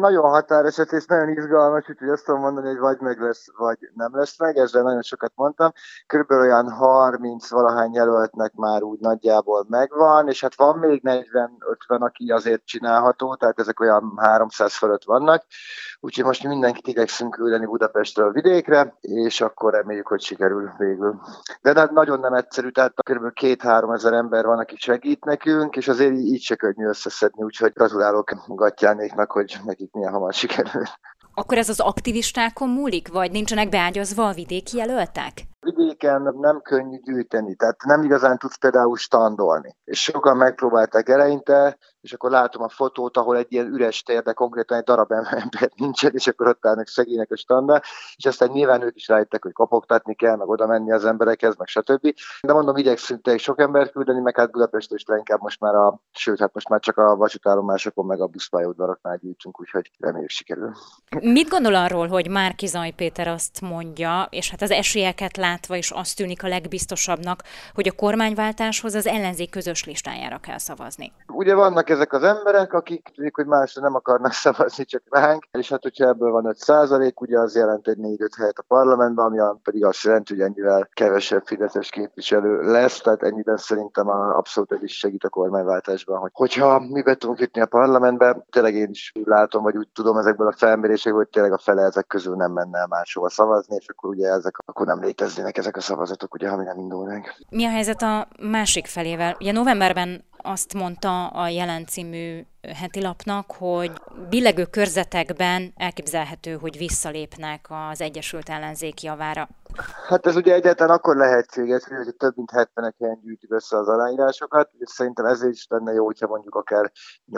nagyon határeset és nagyon izgalmas, úgyhogy azt tudom mondani, hogy vagy meg lesz, vagy nem lesz meg, ezzel nagyon sokat mondtam. Körülbelül olyan 30 valahány jelöltnek már úgy nagyjából megvan, és hát van még 40-50, aki azért csinálható, tehát ezek olyan 300 fölött vannak, úgyhogy most mindenkit igyekszünk küldeni Budapestről vidékre, és akkor reméljük, hogy sikerül végül. De nagyon nem egyszerű, tehát kb. 2-3 ezer ember van, aki segít nekünk, és azért így se könnyű összeszedni, úgyhogy gratulálok Gattyánéknak, hogy nekik milyen hamar sikerül. Akkor ez az aktivistákon múlik, vagy nincsenek beágyazva a vidéki jelöltek? Vidéken nem könnyű gyűjteni, tehát nem igazán tudsz például standolni. És sokan megpróbálták eleinte, és akkor látom a fotót, ahol egy ilyen üres tér, de konkrétan egy darab ember nincsen, és akkor ott állnak szegények a standnál, és aztán nyilván ők is rájöttek, hogy kopogtatni kell, meg oda menni az emberekhez, meg stb. De mondom, igyekszünk sok embert küldeni, meg hát Budapestről is inkább most már most már csak a vasútállomásokon, meg a buszpályaudvaroknál gyűjtünk, úgyhogy reméljük sikerül. Mit gondol arról, hogy Márki-Zay Péter azt mondja, és hát az esélyeket látva is azt tűnik a legbiztosabbnak, hogy a kormányváltáshoz az ellenzék közös listájára kell szavazni? Ugye vannak ezek az emberek, akik tudjuk, hogy másra nem akarnak szavazni, csak ránk, és hát hogyha ebből van 5%, ugye az jelent egy 4-5 helyet a parlamentben, ami pedig azt jelenti, hogy ennyivel kevesebb fideszes képviselő lesz, tehát ennyiben szerintem abszolút ez is segít a kormányváltásban, hogyha mi be tudunk jutni a parlamentbe, tényleg én is úgy látom, vagy úgy tudom ezekből a felmérésekből, hogy tényleg a fele ezek közül nem menne el máshova szavazni, és akkor ugye akkor nem léteznének ezek a szavazatok, ugye, ami nem indulnak. Mi a helyzet a másik felével? Ugye novemberben azt mondta a Jelen című heti lapnak, hogy billegő körzetekben elképzelhető, hogy visszalépnek az Egyesült Ellenzék javára. Hát ez ugye egyáltalán akkor lehetséges, hogy több mint 70 helyen gyűjtjük össze az aláírásokat, és szerintem ezért is lenne jó, hogyha mondjuk akár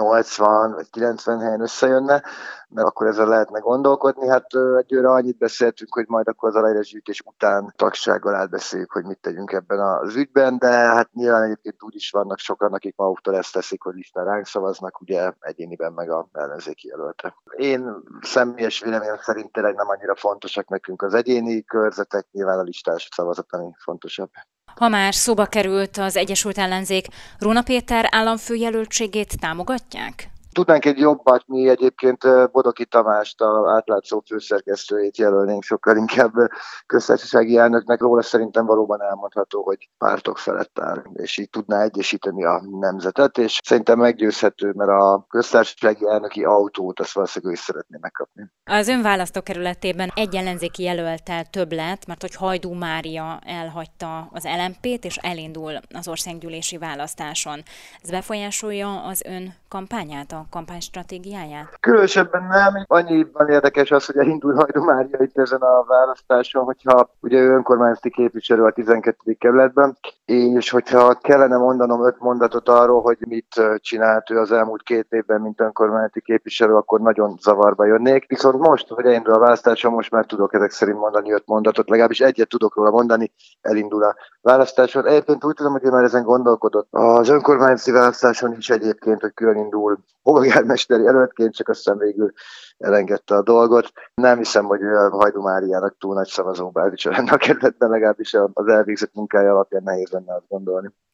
80 vagy 90 helyen összejönne, mert akkor ezzel lehetne gondolkodni. Hát egyőre annyit beszéltünk, hogy majd akkor az aláírásgyűjtés után tagsággal átbeszéljük, hogy mit tegyünk ebben az ügyben, de hát nyilván egyébként úgy is vannak sokan, akik maguktól ezt teszik, hogy listán ránk szavaznak, ugye egyéniben meg a ellenzéki jelölte. Én személyes véleményem szerint tényleg nem annyira fontosak nekünk az egyéni körzetek, nyilván a listás szavazat, ami fontosabb. Ha már szóba került az Egyesült Ellenzék, Róna Péter államfőjelöltségét támogatják? Tudnánk egy jobbat, mi egyébként Bodoki Tamást, az átlátszó főszerkesztőjét jelölnénk sokkal inkább köztársasági elnöknek. Róla szerintem valóban elmondható, hogy pártok felett áll, és így tudná egyesíteni a nemzetet, és szerintem meggyőzhető, mert a köztársasági elnöki autót azt valószínűleg ő is szeretné megkapni. Az ön választókerületében egy ellenzéki jelölttel több lett, mert hogy Hajdú Mária elhagyta az LMP-t, és elindul az országgyűlési választáson. Ez befolyásolja az ön kampányát, a kampánystratégiáját? Különösebben nem. Annyiban érdekes az, hogy elindul Hajdú Mária itt ezen a választáson, hogyha ugye ő önkormányzati képviselő a 12. kerületben, és hogyha kellene mondanom 5 mondatot arról, hogy mit csinált ő az elmúlt 2 évben, mint önkormányzati képviselő, akkor nagyon zavarba jönnék. Viszont most, hogy elindul a választáson, most már tudok ezek szerint mondani 5 mondatot, legalábbis egyet tudok róla mondani, elindul a választáson. Egyébként úgy tudom, hogy ő már ezen gondolkodott. Az önkormányzati választáson is egyébként, hogy külön indul polgármesteri jelöltként, csak aztán végül elengedte a dolgot. Nem hiszem, hogy Hajdú Máriának túl nagy szavazóbázisa lenne a kerületben, legalábbis az elvégzett munkája alapján nehéz lenne azt gondolni.